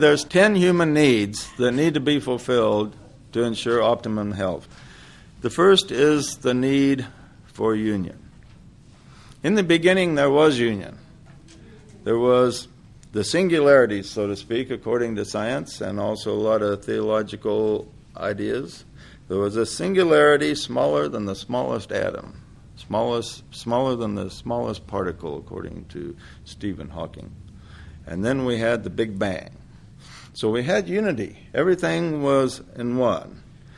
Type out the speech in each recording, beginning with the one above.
There's 10 human needs that need to be fulfilled to ensure optimum health. The first is the need for union. In the beginning, there was union. There was the singularity, so to speak, according to science, and also a lot of theological ideas. There was a singularity smaller than the smallest atom, smaller than the smallest particle, according to Stephen Hawking. And then we had the Big Bang. So we had unity. Everything was in one.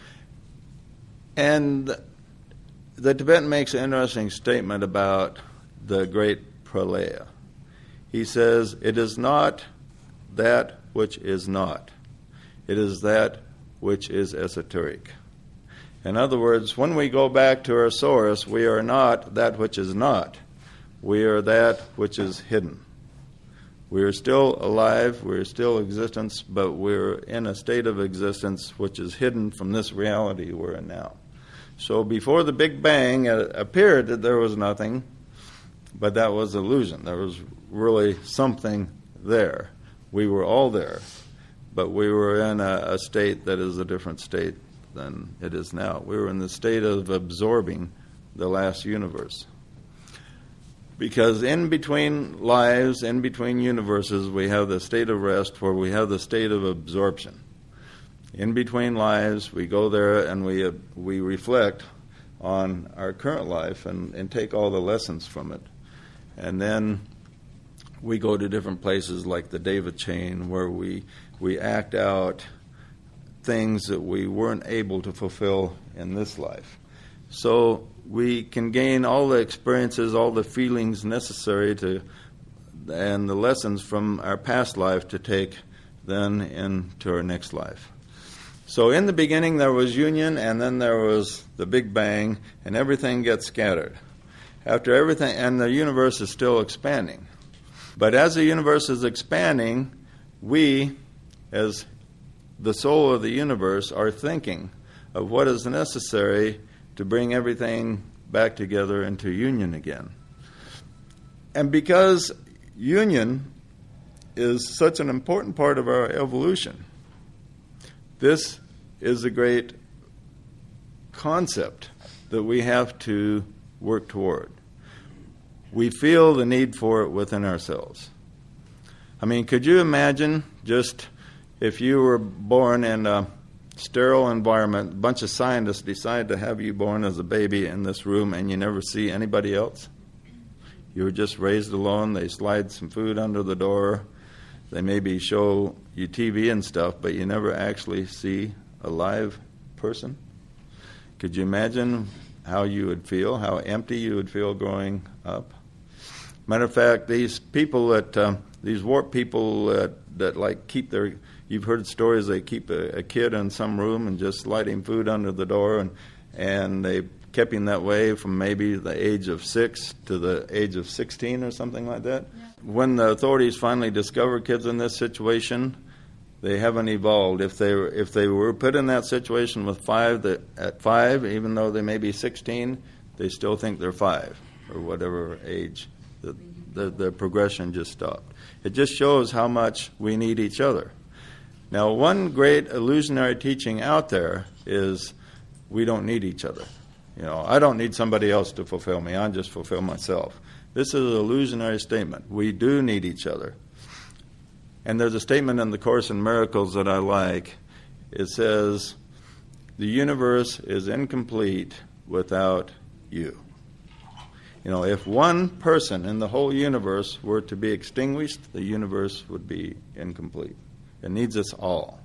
And the Tibetan makes an interesting statement about the great pralaya. He says, it is not that which is not. It is that which is esoteric. In other words, when we go back to our source, we are not that which is not. We are that which is hidden. We are still alive, we are still existence, but we're in a state of existence which is hidden from this reality we're in now. So before the Big Bang, it appeared that there was nothing, but that was illusion. There was really something there. We were all there, but we were in a state that is a different state than it is now. We were in the state of absorbing the last universe. Because in between lives, in between universes, we have the state of rest where we have the state of absorption. In between lives, we go there and we reflect on our current life and take all the lessons from it. And then we go to different places like the David chain where we act out things that we weren't able to fulfill in this life. So we can gain all the experiences, all the feelings necessary and the lessons from our past life to take then into our next life. So in the beginning there was union, and then there was the Big Bang, and everything gets scattered. After everything, and the universe is still expanding. But as the universe is expanding, we, as the soul of the universe, are thinking of what is necessary to bring everything back together into union again. And because union is such an important part of our evolution, this is a great concept that we have to work toward. We feel the need for it within ourselves. I mean, could you imagine just if you were born in a sterile environment, a bunch of scientists decide to have you born as a baby in this room and you never see anybody else? You were just raised alone. They slide some food under the door. They maybe show you TV and stuff, but you never actually see a live person. Could you imagine how you would feel, how empty you would feel growing up? Matter of fact, these people these warped people that like keep their, you've heard stories, they keep a kid in some room and just slide him food under the door, and they kept him that way from maybe the age of 6 to the age of 16 or something like that. Yeah. When the authorities finally discover kids in this situation, they haven't evolved. If they were put in that situation with at 5, even though they may be 16, they still think they're 5 or whatever age. The progression just stopped. It just shows how much we need each other. Now, one great illusionary teaching out there is we don't need each other. You know, I don't need somebody else to fulfill me. I just fulfill myself. This is an illusionary statement. We do need each other. And there's a statement in the Course in Miracles that I like. It says, the universe is incomplete without you. You know, if one person in the whole universe were to be extinguished, the universe would be incomplete. It needs us all.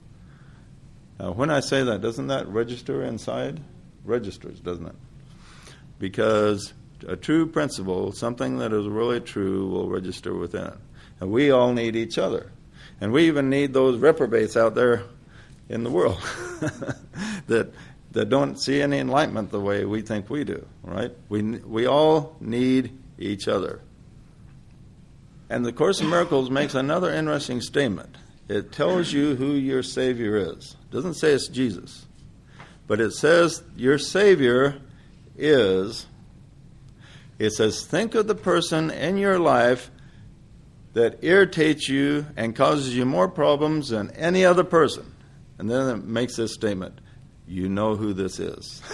Now, when I say that, doesn't that register inside? Registers, doesn't it? Because a true principle, something that is really true, will register within it. And we all need each other. And we even need those reprobates out there in the world that don't see any enlightenment the way we think we do, right? We all need each other. And the Course in Miracles makes another interesting statement. It tells you who your Savior is. It doesn't say it's Jesus. But it says your Savior is, it says, think of the person in your life that irritates you and causes you more problems than any other person. And then it makes this statement, you know who this is.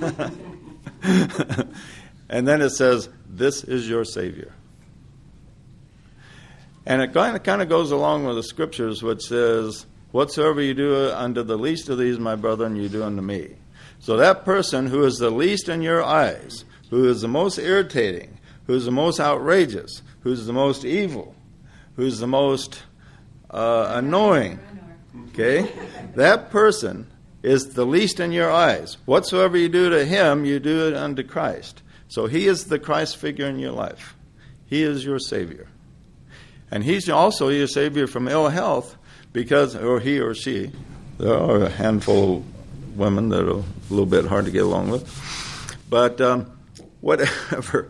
And then it says, this is your Savior. And it kind of goes along with the scriptures, which says, whatsoever you do unto the least of these, my brethren, you do unto me. So that person who is the least in your eyes, who is the most irritating, who is the most outrageous, who is the most evil, who is the most annoying, okay, that person is the least in your eyes. Whatsoever you do to him, you do it unto Christ. So he is the Christ figure in your life. He is your Savior. And he's also your Savior from ill health, because, or he or she, there are a handful of women that are a little bit hard to get along with. But whatever.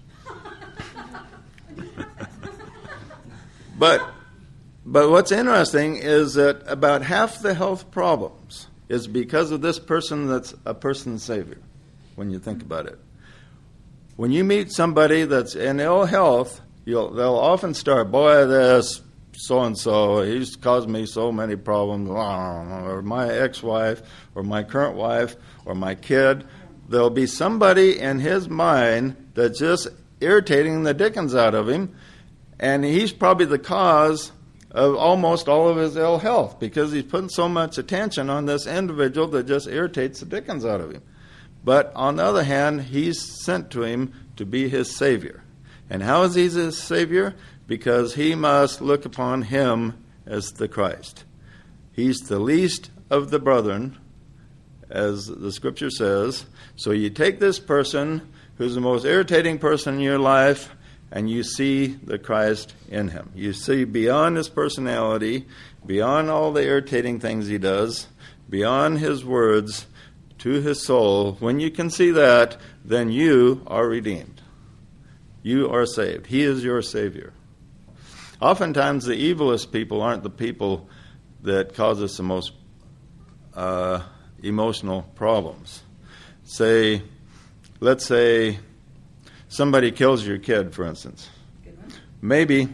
But what's interesting is that about half the health problems is because of this person that's a person's Savior, when you think about it. When you meet somebody that's in ill health, they'll often start, boy, this so-and-so, he's caused me so many problems, or my ex-wife, or my current wife, or my kid. There'll be somebody in his mind that's just irritating the dickens out of him, and he's probably the cause of almost all of his ill health, because he's putting so much attention on this individual that just irritates the dickens out of him. But on the other hand, he's sent to him to be his Savior. And how is he his Savior? Because he must look upon him as the Christ. He's the least of the brethren, as the Scripture says. So you take this person who's the most irritating person in your life, and you see the Christ in him. You see beyond his personality, beyond all the irritating things he does, beyond his words, to his soul. When you can see that, then you are redeemed. You are saved. He is your Savior. Oftentimes, the evilest people aren't the people that cause us the most emotional problems. Let's say somebody kills your kid, for instance. Maybe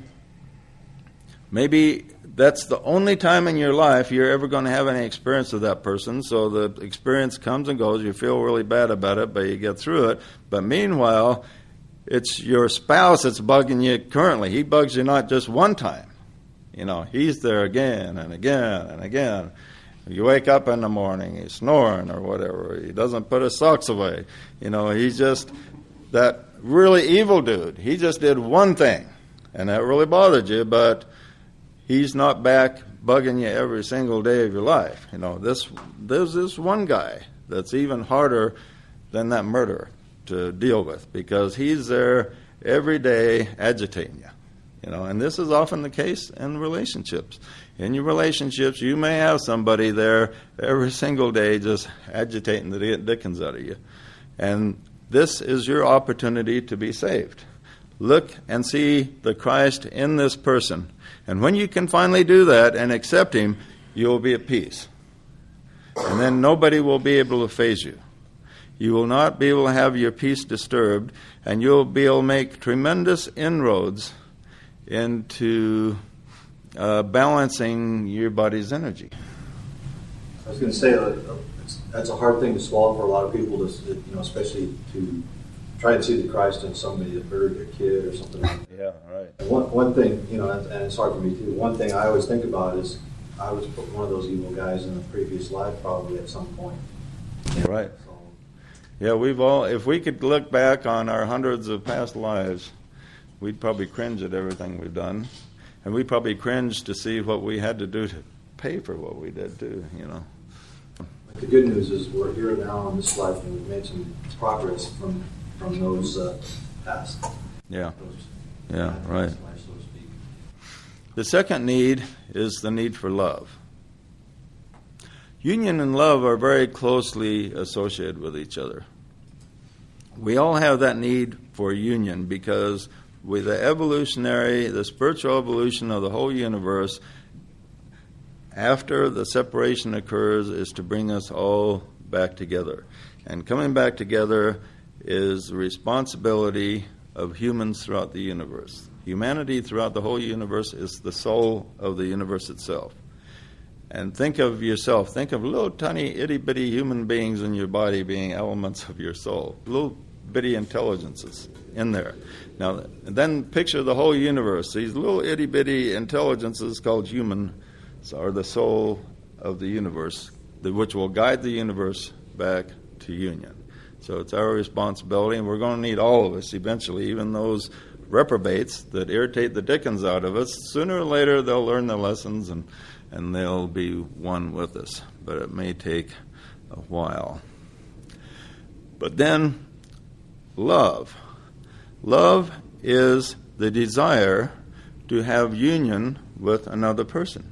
that's the only time in your life you're ever going to have any experience with that person. So the experience comes and goes. You feel really bad about it, but you get through it. But meanwhile, it's your spouse that's bugging you currently. He bugs you not just one time. You know, he's there again and again and again. You wake up in the morning, he's snoring or whatever. He doesn't put his socks away. You know, he's just that really evil dude. He just did one thing, and that really bothered you, but he's not back bugging you every single day of your life. You know, there's this one guy that's even harder than that murderer to deal with, because he's there every day agitating you. You know, and this is often the case in relationships. In your relationships, you may have somebody there every single day just agitating the dickens out of you. And this is your opportunity to be saved. Look and see the Christ in this person. And when you can finally do that and accept him, you will be at peace. And then nobody will be able to faze you. You will not be able to have your peace disturbed, and you'll be able to make tremendous inroads into balancing your body's energy. I was going to say that's a hard thing to swallow for a lot of people, to, especially to try and see the Christ in somebody that murdered their kid or something like that. Yeah, right. And one thing, and it's hard for me too. One thing I always think about is I was one of those evil guys in a previous life, probably at some point. Right. So, yeah, if we could look back on our hundreds of past lives, we'd probably cringe at everything we've done. And we'd probably cringe to see what we had to do to pay for what we did too, But the good news is we're here now in this life, and we've made some progress from those past. Yeah. Lives, Right. so to speak. The second need is the need for love. Union and love are very closely associated with each other. We all have that need for union, because with the spiritual evolution of the whole universe, after the separation occurs, is to bring us all back together. And coming back together is the responsibility of humans throughout the universe. Humanity throughout the whole universe is the soul of the universe itself. And think of yourself. Think of little tiny itty-bitty human beings in your body being elements of your soul. Little bitty intelligences in there. Now, then picture the whole universe. These little itty-bitty intelligences called humans are the soul of the universe, which will guide the universe back to union. So it's our responsibility, and we're going to need all of us eventually, even those reprobates that irritate the dickens out of us. Sooner or later, they'll learn their lessons, and they'll be one with us. But it may take a while. But then, love. Love is the desire to have union with another person.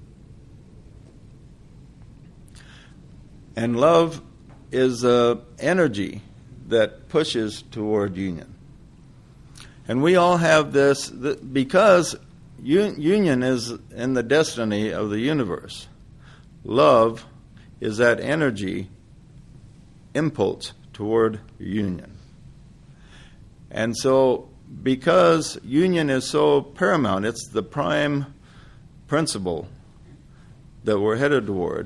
And love is energy that pushes toward union. And we all have this, because union is in the destiny of the universe. Love is that energy impulse toward union. And so, because union is so paramount, it's the prime principle that we're headed toward,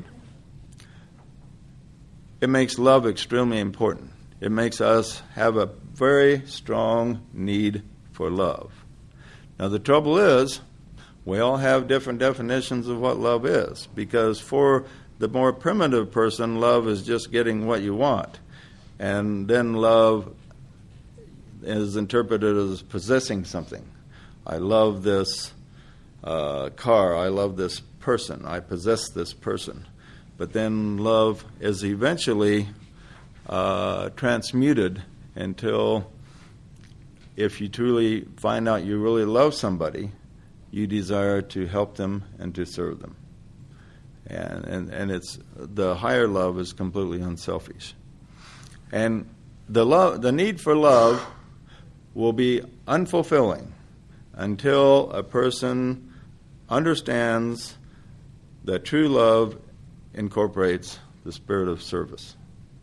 it makes love extremely important. It makes us have a very strong need for love. Now, the trouble is, we all have different definitions of what love is, because for the more primitive person, love is just getting what you want. And then love is interpreted as possessing something. I love this car. I love this person. I possess this person. But then love is eventually transmuted until, if you truly find out you really love somebody, you desire to help them and to serve them. And it's the higher love is completely unselfish. And the need for love will be unfulfilling until a person understands that true love incorporates the spirit of service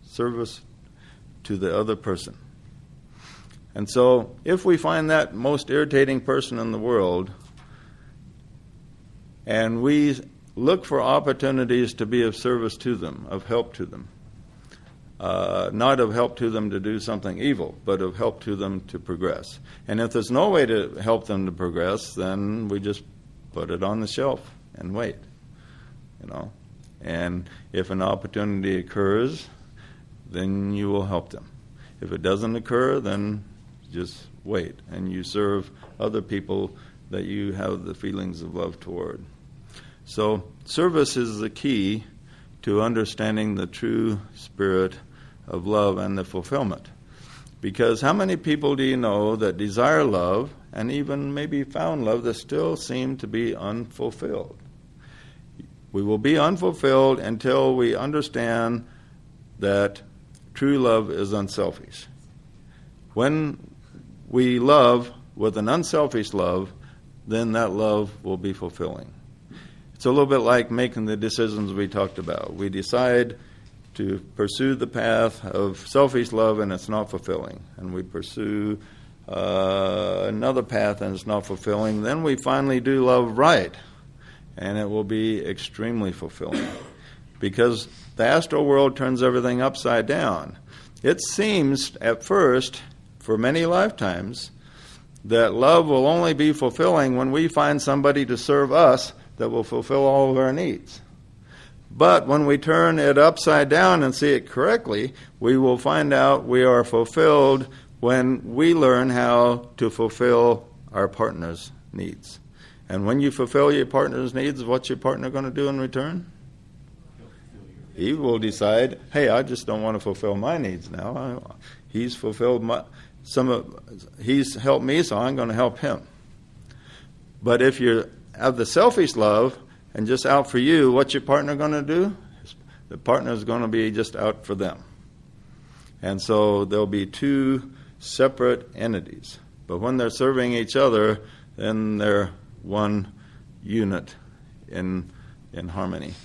to the other person. And so, if we find that most irritating person in the world, and we look for opportunities to be of service to them, of help to them, not of help to them to do something evil, but of help to them to progress. And if there's no way to help them to progress, then we just put it on the shelf and wait, And if an opportunity occurs, then you will help them. If it doesn't occur, then just wait, and you serve other people that you have the feelings of love toward. So service is the key to understanding the true spirit of love and the fulfillment. Because how many people do you know that desire love and even maybe found love that still seem to be unfulfilled? We will be unfulfilled until we understand that true love is unselfish. When we love with an unselfish love, then that love will be fulfilling. It's a little bit like making the decisions we talked about. We decide to pursue the path of selfish love and it's not fulfilling. And we pursue another path and it's not fulfilling. Then we finally do love right, and it will be extremely fulfilling. Because the astral world turns everything upside down. It seems at first, for many lifetimes, that love will only be fulfilling when we find somebody to serve us that will fulfill all of our needs. But when we turn it upside down and see it correctly, we will find out we are fulfilled when we learn how to fulfill our partner's needs. And when you fulfill your partner's needs, what's your partner going to do in return? He will decide, hey, I just don't want to fulfill my needs now. He's fulfilled he's helped me, so I'm going to help him. But if you have the selfish love and just out for you, what's your partner going to do? The partner is going to be just out for them. And so there'll be two separate entities. But when they're serving each other, then they're one unit in harmony.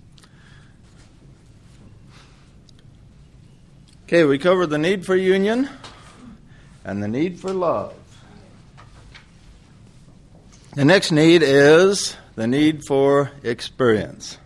Okay, we covered the need for union and the need for love. The next need is the need for experience.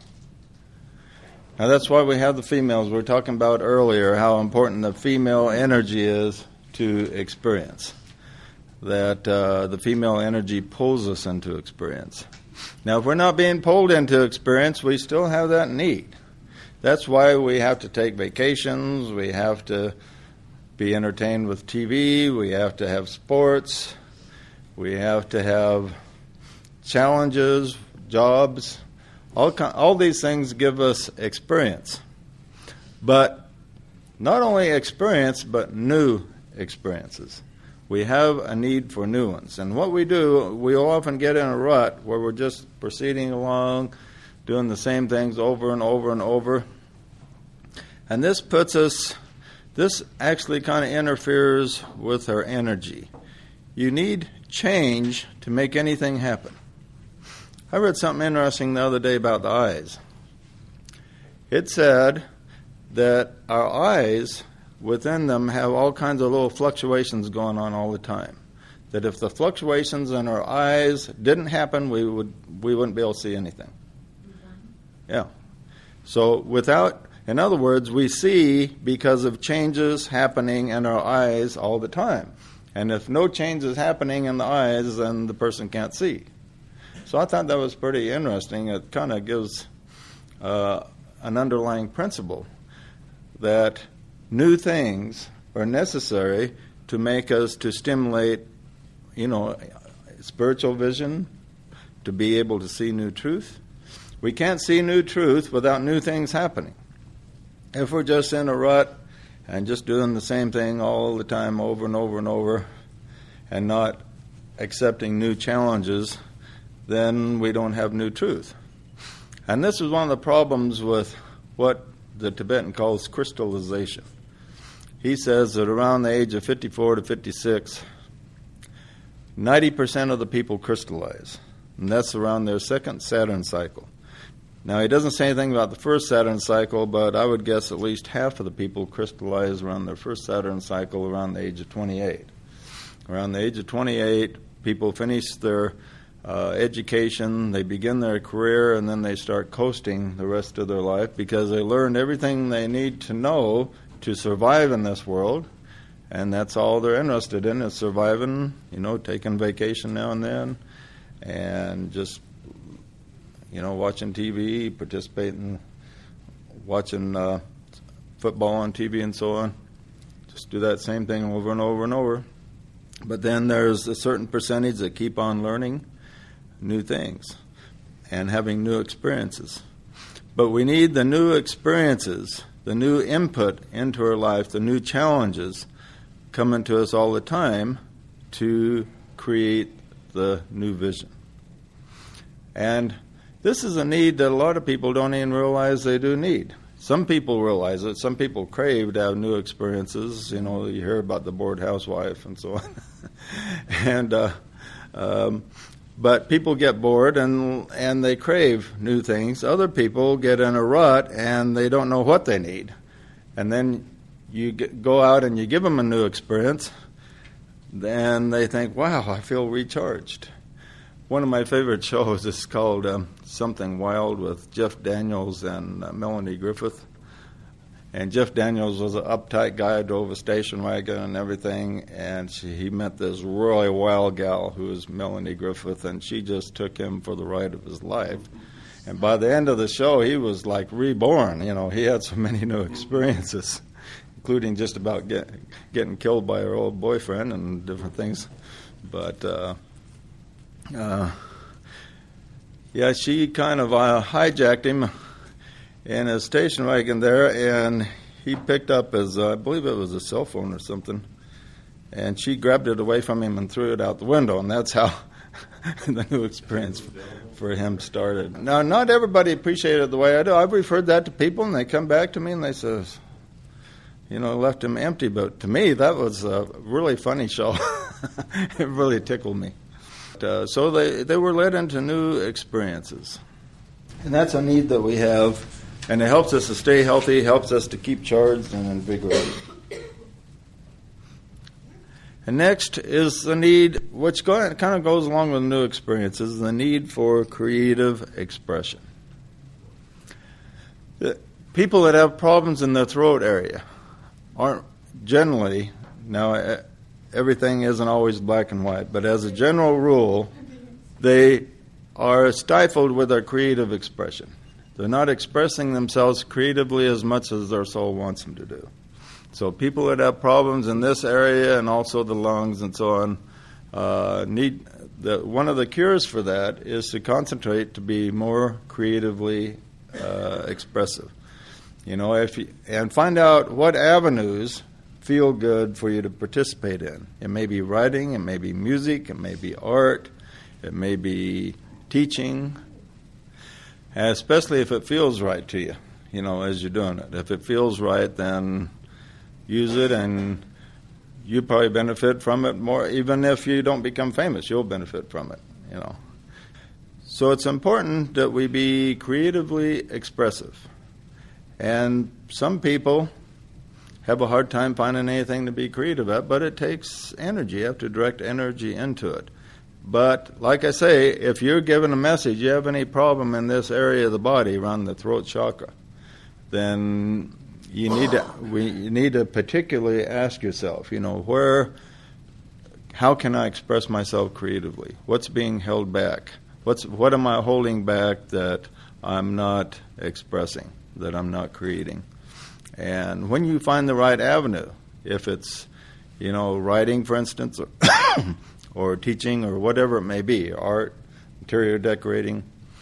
Now that's why we have the females. We were talking about earlier how important the female energy is to experience. That the female energy pulls us into experience. Now if we're not being pulled into experience, we still have that need. That's why we have to take vacations, we have to be entertained with TV, we have to have sports, we have to have challenges, jobs. All these things give us experience. But not only experience, but new experiences. We have a need for new ones. And what we do, we often get in a rut where we're just proceeding along, doing the same things over and over and over. And this actually kind of interferes with our energy. You need change to make anything happen. I read something interesting the other day about the eyes. It said that our eyes, within them, have all kinds of little fluctuations going on all the time. That if the fluctuations in our eyes didn't happen, we wouldn't be able to see anything. Yeah. So in other words, we see because of changes happening in our eyes all the time. And if no change is happening in the eyes, then the person can't see. So I thought that was pretty interesting. It kind of gives an underlying principle that new things are necessary to make us to stimulate, spiritual vision, to be able to see new truth. We can't see new truth without new things happening. If we're just in a rut and just doing the same thing all the time over and over and over and not accepting new challenges, then we don't have new truth. And this is one of the problems with what the Tibetan calls crystallization. He says that around the age of 54 to 56, 90% of the people crystallize. And that's around their second Saturn cycle. Now, he doesn't say anything about the first Saturn cycle, but I would guess at least half of the people crystallize around their first Saturn cycle around the age of 28. Around the age of 28, people finish their education, they begin their career, and then they start coasting the rest of their life because they learned everything they need to know to survive in this world, and that's all they're interested in is surviving, taking vacation now and then, and just, watching TV, participating, watching football on TV and so on. Just do that same thing over and over and over. But then there's a certain percentage that keep on learning new things and having new experiences. But we need the new experiences, the new input into our life, the new challenges coming to us all the time to create the new vision. And this is a need that a lot of people don't even realize they do need. Some people realize it. Some people crave to have new experiences. You hear about the bored housewife and so on. But people get bored and they crave new things. Other people get in a rut and they don't know what they need. And then you go out and you give them a new experience, then they think, wow, I feel recharged. One of my favorite shows is called Something Wild with Jeff Daniels and Melanie Griffith. And Jeff Daniels was an uptight guy, drove a station wagon and everything, and he met this really wild gal who was Melanie Griffith, and she just took him for the ride of his life. And by the end of the show, he was like reborn. He had so many new experiences, including just about getting killed by her old boyfriend and different things. But she kind of hijacked him in his station wagon there, and he picked up his, I believe it was a cell phone or something, and she grabbed it away from him and threw it out the window, and that's how the new experience for him started. Now, not everybody appreciated it the way I do. I've referred that to people, and they come back to me, and they say, left him empty, but to me, that was a really funny show. It really tickled me. So they were led into new experiences. And that's a need that we have, and it helps us to stay healthy, helps us to keep charged and invigorated. And next is the need, which kind of goes along with new experiences, the need for creative expression. People that have problems in their throat area aren't generally, now everything isn't always black and white, but as a general rule, they are stifled with their creative expression. They're not expressing themselves creatively as much as their soul wants them to do. So people that have problems in this area and also the lungs and so on one of the cures for that is to concentrate to be more creatively expressive. And find out what avenues feel good for you to participate in. It may be writing, it may be music, it may be art, it may be teaching, especially if it feels right to you, as you're doing it. If it feels right, then use it, and you probably benefit from it more. Even if you don't become famous, you'll benefit from it, So it's important that we be creatively expressive. And some people have a hard time finding anything to be creative at, but it takes energy. You have to direct energy into it. But like I say, if you're given a message, you have any problem in this area of the body around the throat chakra, then you need to particularly ask yourself, how can I express myself creatively? What's being held back? What am I holding back that I'm not expressing, that I'm not creating? And when you find the right avenue, if it's, writing, for instance, or teaching, or whatever it may be, art, interior decorating,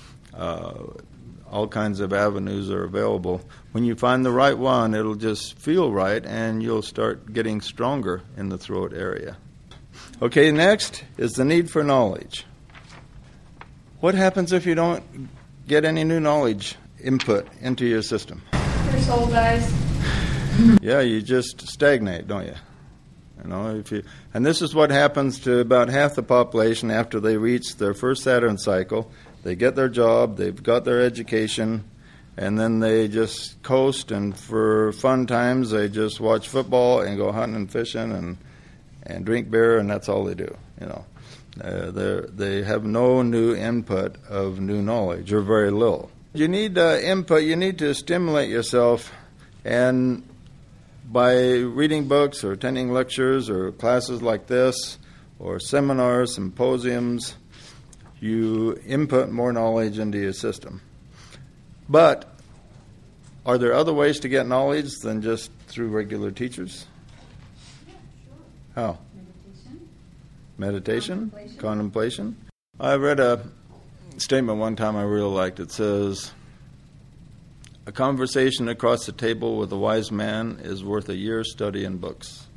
all kinds of avenues are available. When you find the right one, it'll just feel right, and you'll start getting stronger in the throat area. Okay, next is the need for knowledge. What happens if you don't get any new knowledge input into your system? Your soul dies. Yeah, you just stagnate, don't you? And this is what happens to about half the population after they reach their first Saturn cycle. They get their job, they've got their education, and then they just coast, and for fun times they just watch football and go hunting and fishing and drink beer, and that's all they do. They have no new input of new knowledge, or very little. You need input, you need to stimulate yourself, and by reading books or attending lectures or classes like this or seminars, symposiums, you input more knowledge into your system. But are there other ways to get knowledge than just through regular teachers? Yeah, sure. How? Meditation? Contemplation. I read a statement one time I really liked. It says, "A conversation across the table with a wise man is worth a year's study in books."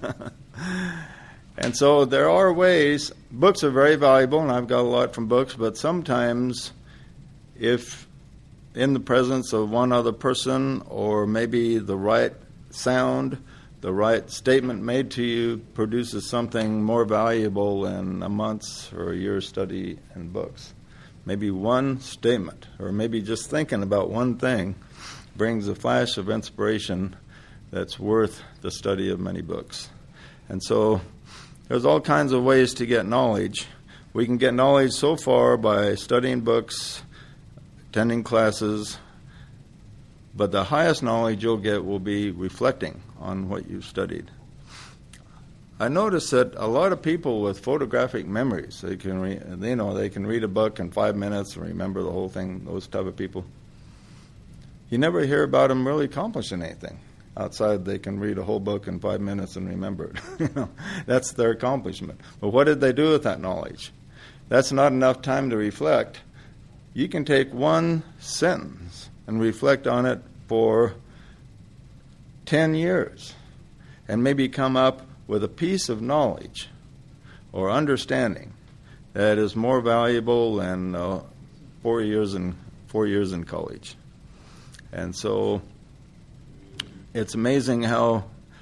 And so there are ways. Books are very valuable, and I've got a lot from books, but sometimes if in the presence of one other person, or maybe the right sound, the right statement made to you produces something more valuable than a month's or a year's study in books. Maybe one statement, or maybe just thinking about one thing, brings a flash of inspiration that's worth the study of many books. And so there's all kinds of ways to get knowledge. We can get knowledge so far by studying books, attending classes, but the highest knowledge you'll get will be reflecting on what you've studied. I noticed that a lot of people with photographic memories, they can read a book in 5 minutes and remember the whole thing, those type of people. You never hear about them really accomplishing anything. Outside, they can read a whole book in 5 minutes and remember it. That's their accomplishment. But what did they do with that knowledge? That's not enough time to reflect. You can take one sentence and reflect on it for 10 years and maybe come up with a piece of knowledge or understanding that is more valuable than 4 years in college. And so it's amazing how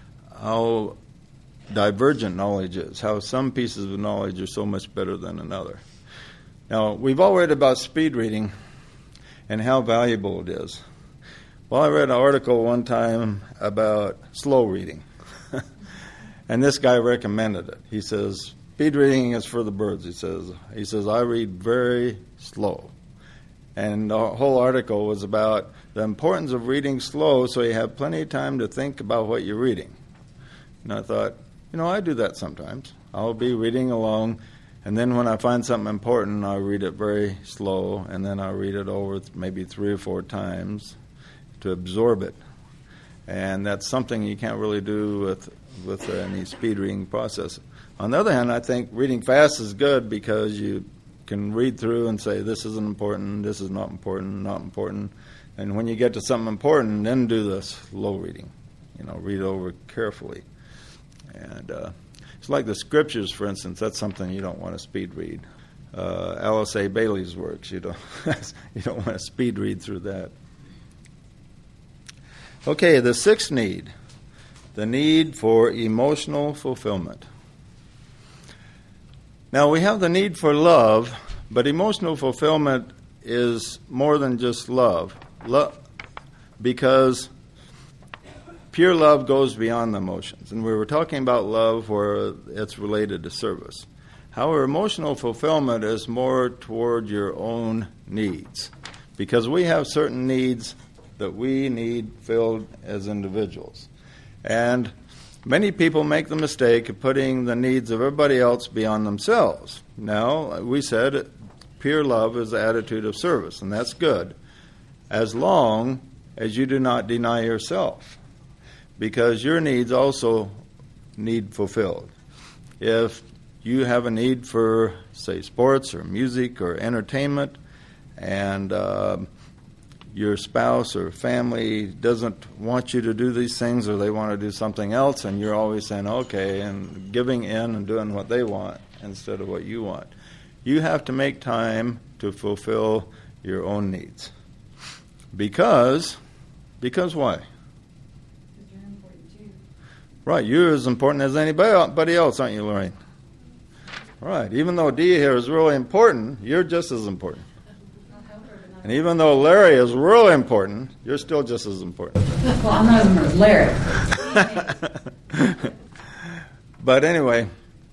divergent knowledge is, how some pieces of knowledge are so much better than another. Now, we've all read about speed reading and how valuable it is. Well, I read an article one time about slow reading. And this guy recommended it. He says, speed reading is for the birds, he says, I read very slow. And the whole article was about the importance of reading slow so you have plenty of time to think about what you're reading. And I thought, I do that sometimes. I'll be reading along, and then when I find something important, I'll read it very slow, and then I'll read it over maybe 3 or 4 times to absorb it. And that's something you can't really do with any speed reading process. On the other hand, I think reading fast is good because you can read through and say, this isn't important, this is not important, not important. And when you get to something important, then do the slow reading. Read it over carefully. And it's like the scriptures, for instance. That's something you don't want to speed read. Alice A. Bailey's works, you don't want to speed read through that. Okay, the 6th need, the need for emotional fulfillment. Now, we have the need for love, but emotional fulfillment is more than just love. Because pure love goes beyond the emotions. And we were talking about love where it's related to service. However, emotional fulfillment is more toward your own needs. Because we have certain needs that we need filled as individuals. And many people make the mistake of putting the needs of everybody else beyond themselves. Now, we said pure love is the attitude of service, and that's good, as long as you do not deny yourself, because your needs also need fulfilled. If you have a need for, say, sports or music or entertainment, and your spouse or family doesn't want you to do these things, or they want to do something else, and you're always saying, okay, and giving in and doing what they want instead of what you want. You have to make time to fulfill your own needs. Because why? Because you're important too. Right, you're as important as anybody else, aren't you, Lorraine? Right, even though Dee here is really important, you're just as important. And even though Larry is really important, you're still just as important. Well, I'm not as Larry. But anyway,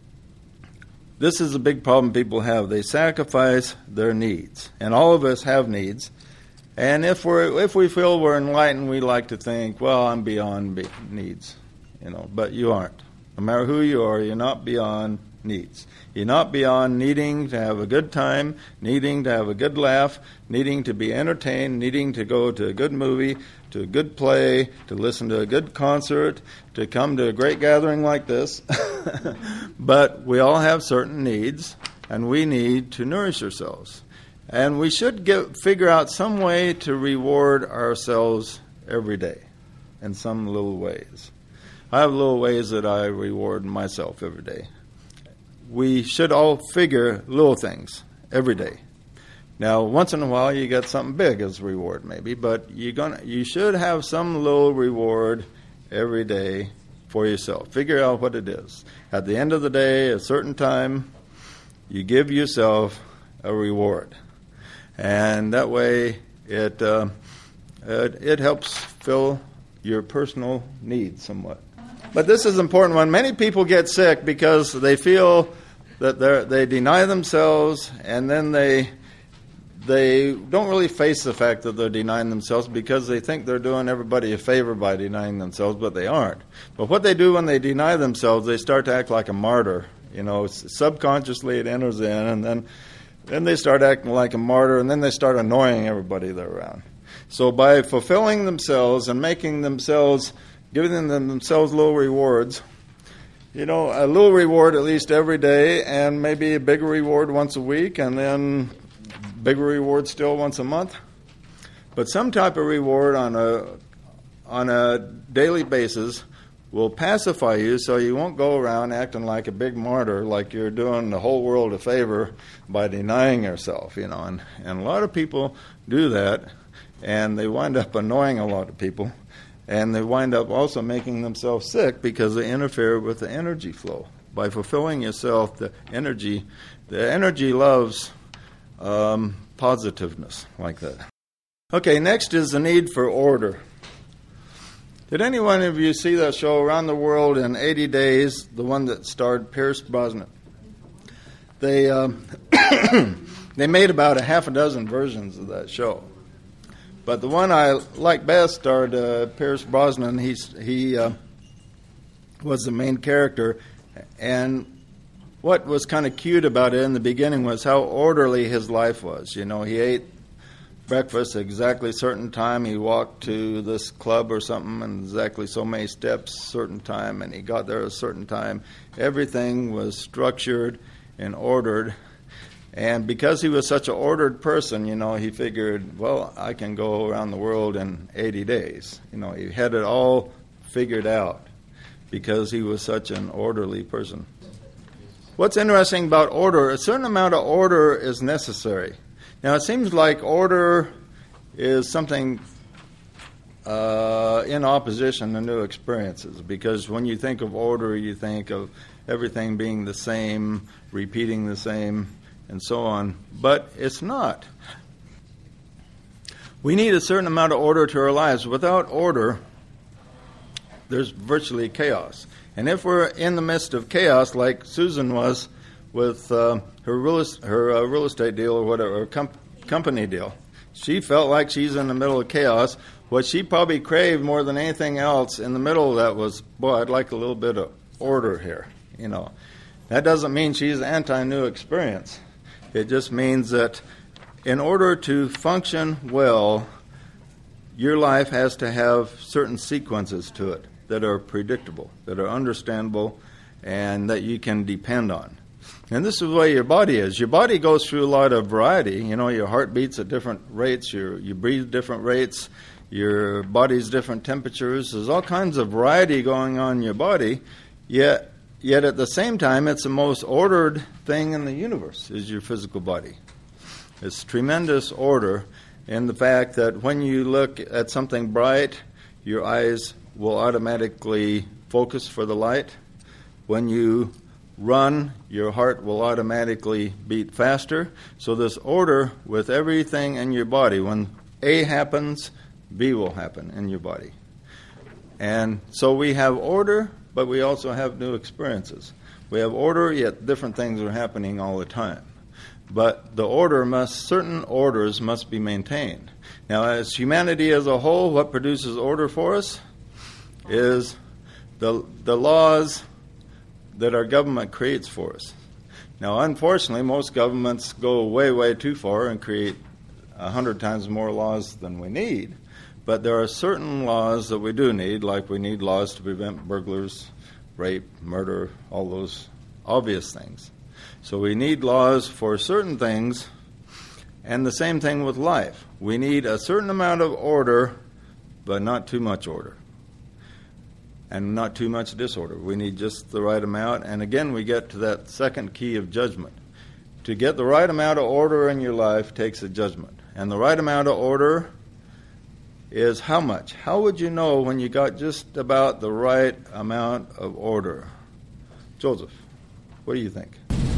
this is a big problem people have. They sacrifice their needs. And all of us have needs. And if we feel we're enlightened, we like to think, well, I'm beyond needs. But you aren't. No matter who you are, you're not beyond needs. You're not beyond needing to have a good time, needing to have a good laugh, needing to be entertained, needing to go to a good movie, to a good play, to listen to a good concert, to come to a great gathering like this. But we all have certain needs, and we need to nourish ourselves. And we should figure out some way to reward ourselves every day in some little ways. I have little ways that I reward myself every day. We should all figure little things every day. Now, once in a while, you get something big as a reward, maybe, but you should have some little reward every day for yourself. Figure out what it is. At the end of the day, a certain time, you give yourself a reward, and that way, it helps fill your personal needs somewhat. But this is an important one. Many people get sick because they feel that they deny themselves, and then they don't really face the fact that they're denying themselves because they think they're doing everybody a favor by denying themselves, but they aren't. But what they do when they deny themselves, they start to act like a martyr. Subconsciously it enters in, and then they start acting like a martyr, and then they start annoying everybody they're around. So by fulfilling themselves and giving themselves little rewards, a little reward at least every day, and maybe a bigger reward once a week, and then bigger reward still once a month. But some type of reward on a daily basis will pacify you, so you won't go around acting like a big martyr, like you're doing the whole world a favor by denying yourself. And a lot of people do that, and they wind up annoying a lot of people. And they wind up also making themselves sick because they interfere with the energy flow. By fulfilling yourself, the energy loves positiveness like that. Okay, next is the need for order. Did anyone of you see that show, Around the World in 80 Days, the one that starred Pierce Brosnan? They they made about a half a dozen versions of that show. But the one I like best starred Pierce Brosnan. He was the main character, and what was kind of cute about it in the beginning was how orderly his life was. You know, he ate breakfast at exactly a certain time. He walked to this club or something and exactly so many steps, certain time, and he got there at a certain time. Everything was structured and ordered. And because he was such an ordered person, you know, he figured, well, I can go around the world in 80 days. You know, he had it all figured out because he was such an orderly person. What's interesting about order, a certain amount of order is necessary. Now, it seems like order is something in opposition to new experiences, because when you think of order, you think of everything being the same, repeating the same, and so on. But it's not. We need a certain amount of order to our lives. Without order, there's virtually chaos. And if we're in the midst of chaos, like Susan was with her real estate deal or whatever, or company deal, she felt like she's in the middle of chaos. What she probably craved more than anything else in the middle of that was, boy, I'd like a little bit of order here. You know, that doesn't mean she's anti-new experience. It just means that in order to function well, your life has to have certain sequences to it that are predictable, that are understandable, and that you can depend on. And this is the way your body is. Your body goes through a lot of variety. You know, your heart beats at different rates, you breathe different rates, your body's different temperatures. There's all kinds of variety going on in your body, yet at the same time, it's the most ordered thing in the universe, is your physical body. It's tremendous order in the fact that when you look at something bright, your eyes will automatically focus for the light. When you run, your heart will automatically beat faster. So there's order with everything in your body. When A happens, B will happen in your body. And so we have order, but we also have new experiences. We have order, yet different things are happening all the time. But certain orders must be maintained. Now, as humanity as a whole, what produces order for us is the laws that our government creates for us. Now, unfortunately, most governments go way, way too far and create 100 times more laws than we need. But there are certain laws that we do need, like we need laws to prevent burglars, rape, murder, all those obvious things. So we need laws for certain things, and the same thing with life. We need a certain amount of order, but not too much order, and not too much disorder. We need just the right amount, and again we get to that second key of judgment. To get the right amount of order in your life takes a judgment, and the right amount of order is how much? How would you know when you got just about the right amount of order? Joseph, what do you think?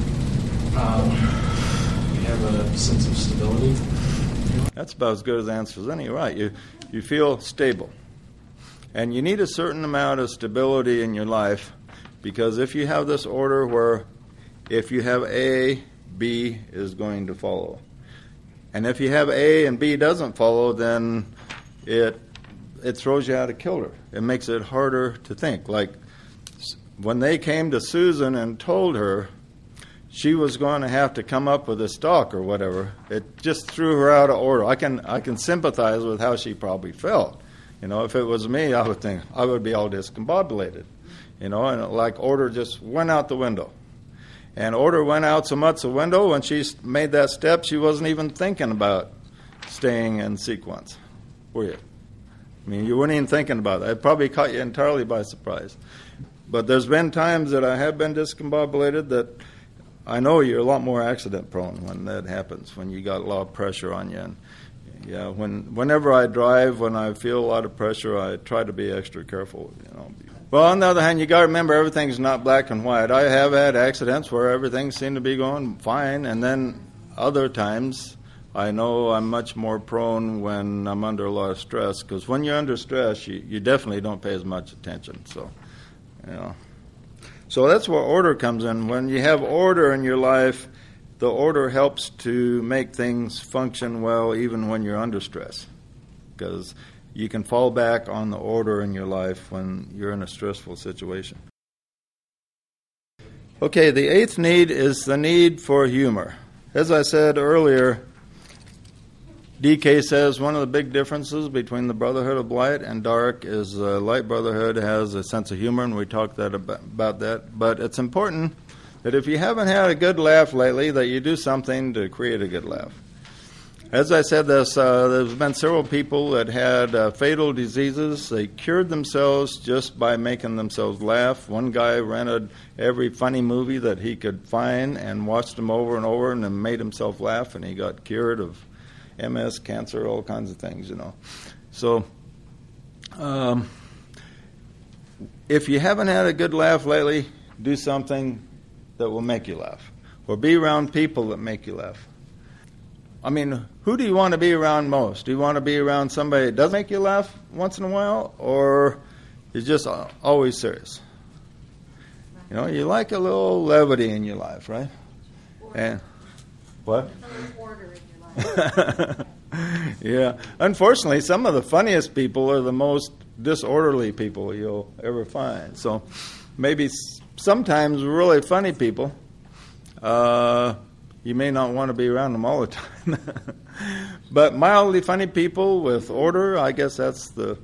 We have a sense of stability. That's about as good as answer as any, right? You feel stable. And you need a certain amount of stability in your life, because if you have this order where if you have A, B is going to follow. And if you have A and B doesn't follow, then it throws you out of kilter. It makes it harder to think. Like when they came to Susan and told her she was going to have to come up with a stock or whatever, it just threw her out of order. I can sympathize with how she probably felt. You know, if it was me, I would think I would be all discombobulated. You know, and like order just went out the window. And order went out so much the window, when she made that step, she wasn't even thinking about staying in sequence. Were you? I mean, you weren't even thinking about it. It probably caught you entirely by surprise. But there's been times that I have been discombobulated that I know you're a lot more accident prone when that happens, when you got a lot of pressure on you. And yeah, whenever I drive, when I feel a lot of pressure, I try to be extra careful. You know. Well, on the other hand, you got to remember everything's not black and white. I have had accidents where everything seemed to be going fine, and then other times I know I'm much more prone when I'm under a lot of stress, because when you're under stress, you definitely don't pay as much attention. So, you know. So that's where order comes in. When you have order in your life, the order helps to make things function well even when you're under stress, because you can fall back on the order in your life when you're in a stressful situation. Okay, the eighth need is the need for humor. As I said earlier, DK says one of the big differences between the Brotherhood of Light and Dark is the Light Brotherhood has a sense of humor, and we talked about that. But it's important that if you haven't had a good laugh lately, that you do something to create a good laugh. As I said, there's been several people that had fatal diseases. They cured themselves just by making themselves laugh. One guy rented every funny movie that he could find and watched them over and over and then made himself laugh, and he got cured of MS, cancer, all kinds of things, you know. So, if you haven't had a good laugh lately, do something that will make you laugh. Or be around people that make you laugh. I mean, who do you want to be around most? Do you want to be around somebody that does make you laugh once in a while, or is just always serious? You know, you like a little levity in your life, right? And what? Order in your life. Yeah. Unfortunately, some of the funniest people are the most disorderly people you'll ever find. So maybe sometimes really funny people, you may not want to be around them all the time. But mildly funny people with order, I guess that's the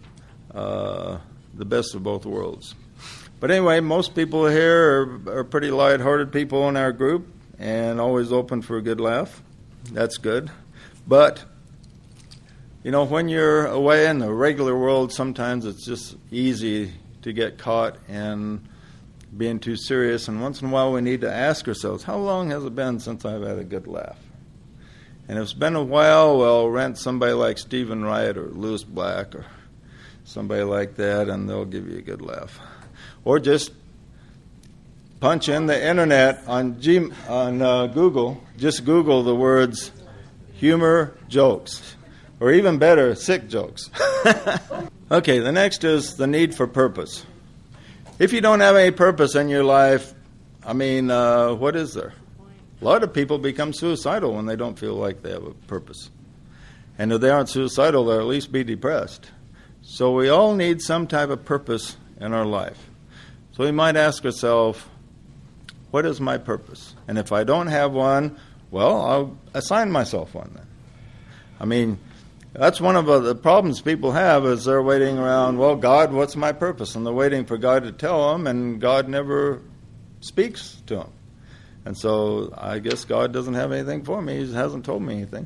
best of both worlds. But anyway, most people here are pretty lighthearted people in our group and always open for a good laugh. That's good. But, you know, when you're away in the regular world, sometimes it's just easy to get caught in being too serious. And once in a while we need to ask ourselves, how long has it been since I've had a good laugh? And if it's been a while, well, rent somebody like Stephen Wright or Lewis Black or somebody like that, and they'll give you a good laugh. Or just punch in the internet on Google. Just Google the words humor jokes, or even better, sick jokes. Okay, the next is the need for purpose. If you don't have any purpose in your life, I mean, what is there? A lot of people become suicidal when they don't feel like they have a purpose. And if they aren't suicidal, they'll at least be depressed. So we all need some type of purpose in our life. So we might ask ourselves, what is my purpose? And if I don't have one, well, I'll assign myself one then. I mean, that's one of the problems people have is they're waiting around, well, God, what's my purpose? And they're waiting for God to tell them, and God never speaks to them. And so I guess God doesn't have anything for me. He hasn't told me anything.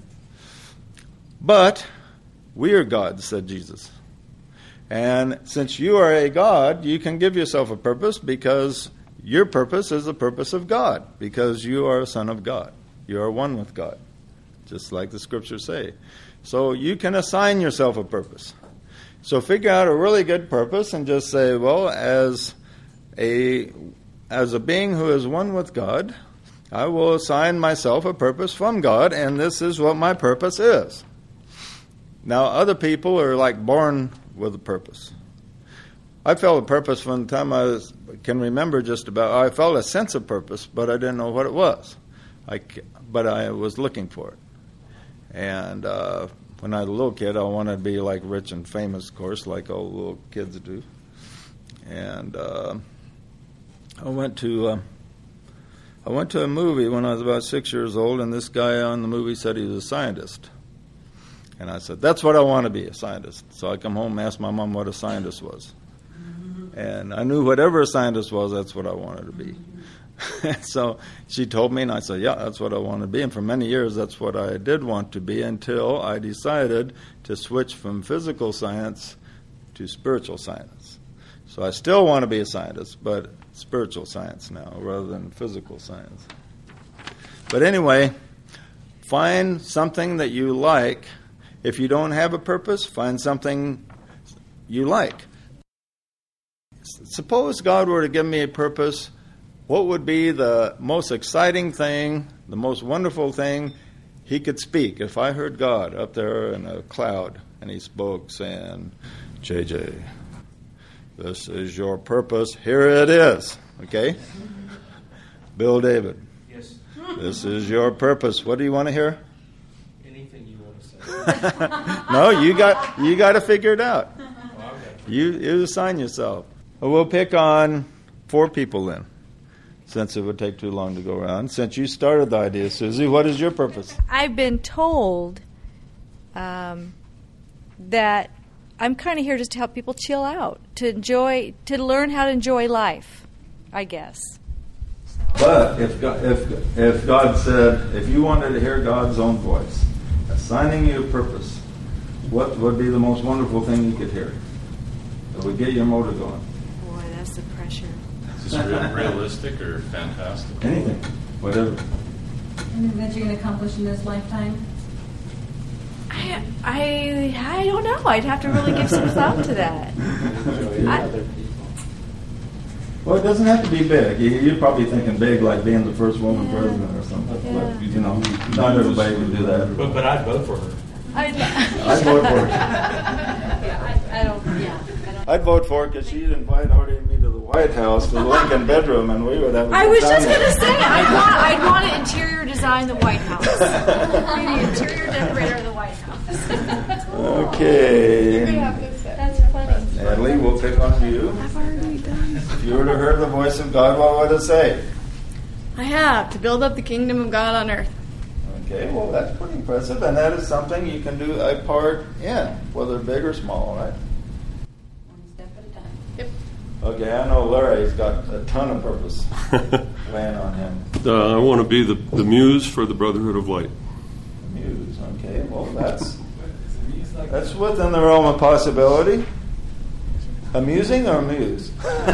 But we are gods, said Jesus. And since you are a God, you can give yourself a purpose because your purpose is the purpose of God, because you are a son of God. You are one with God, just like the scriptures say. So you can assign yourself a purpose. So figure out a really good purpose and just say, well, as a being who is one with God, I will assign myself a purpose from God, and this is what my purpose is. Now, other people are like born with a purpose. I felt a purpose from the time I can remember just about. I felt a sense of purpose, but I didn't know what it was. But I was looking for it. And when I was a little kid, I wanted to be like rich and famous, of course, like all little kids do. And I went to a movie when I was about 6 years old, and this guy on the movie said he was a scientist. And I said, that's what I want to be, a scientist. So I come home and asked my mom what a scientist was. And I knew whatever a scientist was, that's what I wanted to be. So she told me, and I said, yeah, that's what I want to be. And for many years, that's what I did want to be until I decided to switch from physical science to spiritual science. So I still want to be a scientist, but spiritual science now rather than physical science. But anyway, find something that you like. If you don't have a purpose, find something you like. Suppose God were to give me a purpose. What would be the most exciting thing, the most wonderful thing he could speak. If I heard God up there in a cloud and he spoke saying, JJ, this is your purpose, here it is. Okay? Bill David, Yes. this is your purpose. What do you want to hear? Anything you want to say. No, you got to figure it out. Well, okay. You assign yourself. Well, we'll pick on 4 people then, since it would take too long to go around. Since you started the idea, Susie, what is your purpose? I've been told that I'm kind of here just to help people chill out, to learn how to enjoy life, I guess. But if God said, if you wanted to hear God's own voice, assigning you a purpose, what would be the most wonderful thing you could hear? That would get your motor going. Boy, that's the pressure. Is this realistic or fantastic? Anything, whatever. Anything that you're going to accomplish in this lifetime? I don't know. I'd have to really give some thought to that. Well, it doesn't have to be big. You're probably thinking big, like being the first woman president or something. Yeah. But, you know, not everybody would do that. But I'd vote for her. I'd vote for it. I don't. I'd vote for it because she'd invite Artie and me to the White House, to the Lincoln bedroom, and we would have a I good was time just there. going to say, I'd want to interior design the White House. Be the interior decorator of the White House. Okay. That's funny. Natalie, we'll pick on you. I've already done. If you were to hear the voice of God, what would it say? I have to build up the kingdom of God on earth. Okay, well, that's pretty impressive, and that is something you can do a part in, whether big or small, right? One step at a time. Yep. Okay, I know Larry's got a ton of purpose laying on him. I want to be the muse for the Brotherhood of Light. Muse, okay, well, that's within the realm of possibility. Amusing or amuse?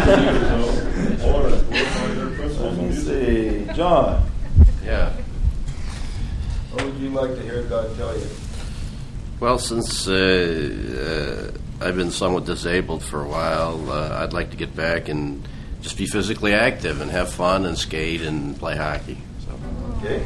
Let me see. John, Yeah. what would you like to hear God tell you? Well, since I've been somewhat disabled for a while, I'd like to get back and just be physically active and have fun and skate and play hockey. So. Okay.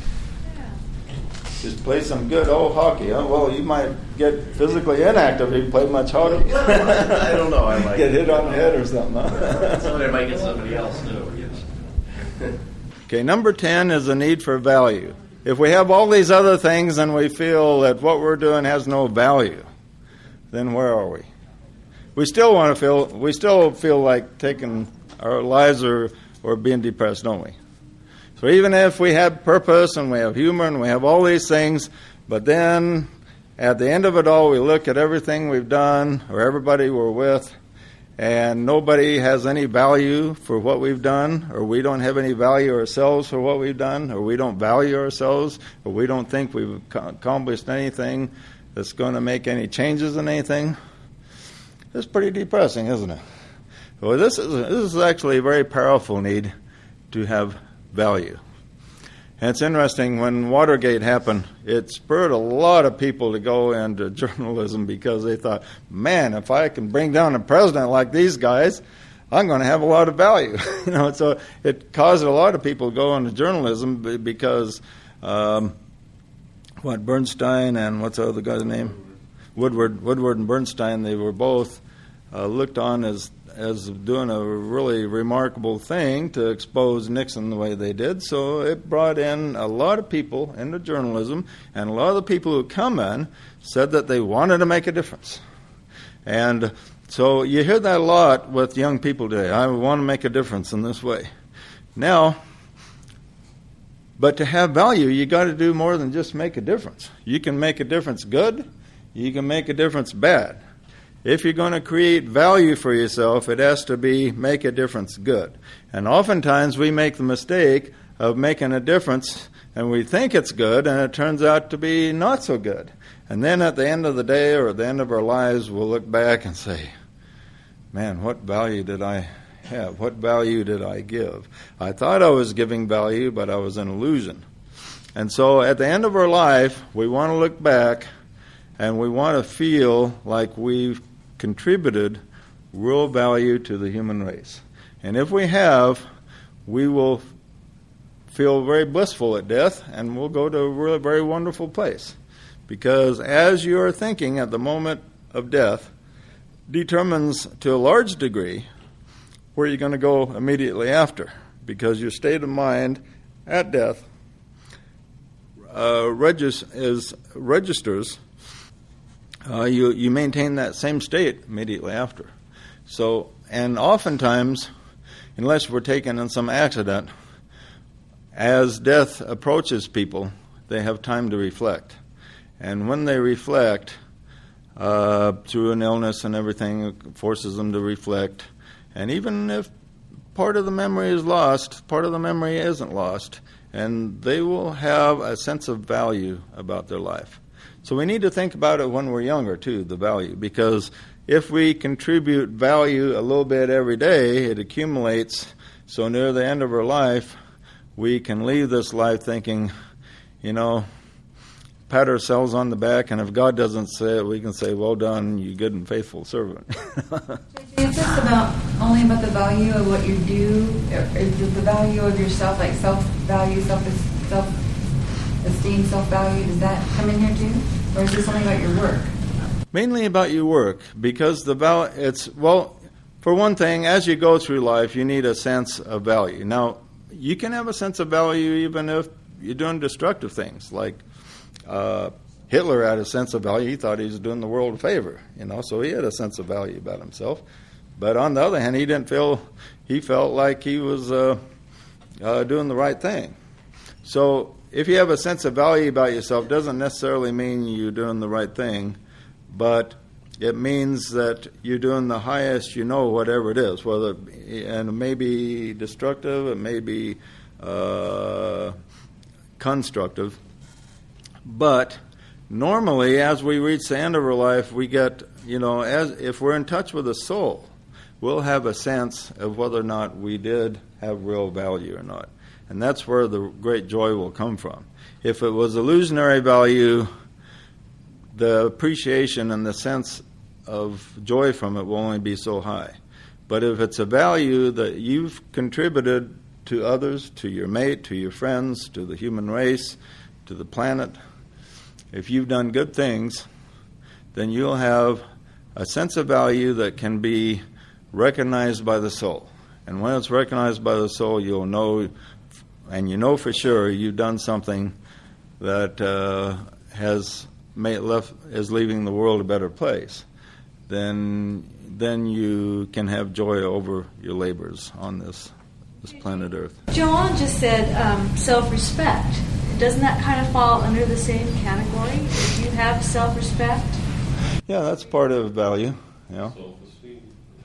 Just play some good old hockey. Huh? Well, you might get physically inactive if you play much hockey. I don't know. I might Get hit on the head or something. Huh? Somebody might get somebody else too. Yes. Okay, number 10 is a need for value. If we have all these other things and we feel that what we're doing has no value, then where are we? We still feel like taking our lives or being depressed, don't we? So even if we have purpose and we have humor and we have all these things, but then at the end of it all, we look at everything we've done or everybody we're with, and nobody has any value for what we've done, or we don't have any value ourselves for what we've done, or we don't value ourselves, or we don't think we've accomplished anything that's going to make any changes in anything. It's pretty depressing, isn't it? Well, this is actually a very powerful need to have value. And it's interesting, when Watergate happened, it spurred a lot of people to go into journalism because they thought, man, if I can bring down a president like these guys, I'm going to have a lot of value. So it caused a lot of people to go into journalism because Bernstein and what's the other guy's name? Woodward and Bernstein, they were both looked on as doing a really remarkable thing to expose Nixon the way they did. So it brought in a lot of people into journalism, and a lot of the people who come in said that they wanted to make a difference. And so you hear that a lot with young people today. I want to make a difference in this way. Now, but to have value, you got to do more than just make a difference. You can make a difference good, you can make a difference bad. If you're going to create value for yourself, it has to be make a difference good. And oftentimes we make the mistake of making a difference and we think it's good and it turns out to be not so good. And then at the end of the day or at the end of our lives, we'll look back and say, man, what value did I have? What value did I give? I thought I was giving value, but I was an illusion. And so at the end of our life, we want to look back and we want to feel like we've contributed real value to the human race. And if we have, we will feel very blissful at death, and we'll go to a really very wonderful place. Because as you're thinking at the moment of death determines to a large degree where you're going to go immediately after. Because your state of mind at death registers, you maintain that same state immediately after. So, and oftentimes, unless we're taken in some accident, as death approaches people, they have time to reflect. And when they reflect, through an illness and everything, it forces them to reflect. And even if part of the memory is lost, part of the memory isn't lost, and they will have a sense of value about their life. So we need to think about it when we're younger, too, the value, because if we contribute value a little bit every day, it accumulates, so near the end of our life, we can leave this life thinking, pat ourselves on the back, and if God doesn't say it, we can say, well done, you good and faithful servant. Is this only about the value of what you do? Or is it the value of yourself, like self-value, self-esteem, self-value? Does that come in here too? Or is this only about your work? Mainly about your work, because for one thing, as you go through life, you need a sense of value. Now, you can have a sense of value even if you're doing destructive things, like Hitler had a sense of value. He thought he was doing the world a favor, so he had a sense of value about himself. But on the other hand, he felt like he was doing the right thing. So if you have a sense of value about yourself, doesn't necessarily mean you're doing the right thing, but it means that you're doing the highest, whatever it is, and it may be destructive, it may be constructive. But normally, as we reach the end of our life, we get, if we're in touch with the soul, we'll have a sense of whether or not we did have real value or not. And that's where the great joy will come from. If it was illusionary value, the appreciation and the sense of joy from it will only be so high. But if it's a value that you've contributed to others, to your mate, to your friends, to the human race, to the planet, if you've done good things, then you'll have a sense of value that can be recognized by the soul. And when it's recognized by the soul, you'll know, and you know for sure you've done something that is leaving the world a better place. Then you can have joy over your labors on this planet Earth. Joanne just said self-respect. Doesn't that kind of fall under the same category? If you have self-respect? Yeah, that's part of value. Yeah. Self-esteem.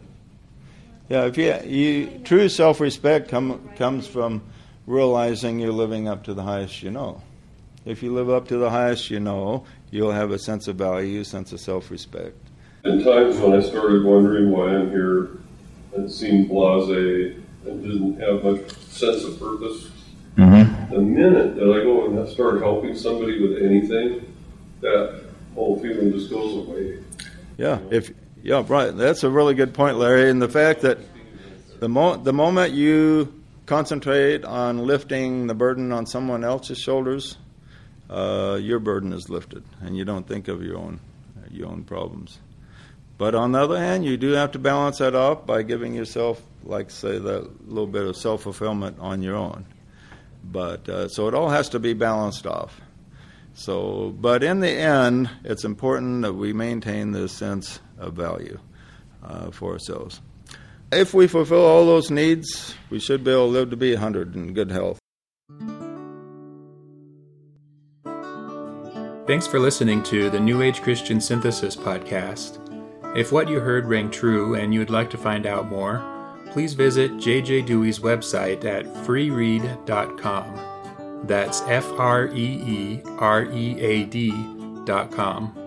Yeah, true self-respect comes from realizing you're living up to the highest you know. If you live up to the highest you know, you'll have a sense of value, sense of self-respect. In times when I started wondering why I'm here and seemed blasé and didn't have much sense of purpose, the minute that I go and start helping somebody with anything, that whole feeling just goes away. Yeah, right. That's a really good point, Larry. And the fact that the moment you concentrate on lifting the burden on someone else's shoulders, your burden is lifted, and you don't think of your own problems. But on the other hand, you do have to balance that off by giving yourself, like say, that little bit of self-fulfillment on your own. But so it all has to be balanced off. So, but in the end, it's important that we maintain this sense of value for ourselves. If we fulfill all those needs, we should be able to live to be 100 in good health. Thanks for listening to the New Age Christian Synthesis podcast. If what you heard rang true and you would like to find out more, please visit J.J. Dewey's website at freeread.com. That's FREEREAD.com.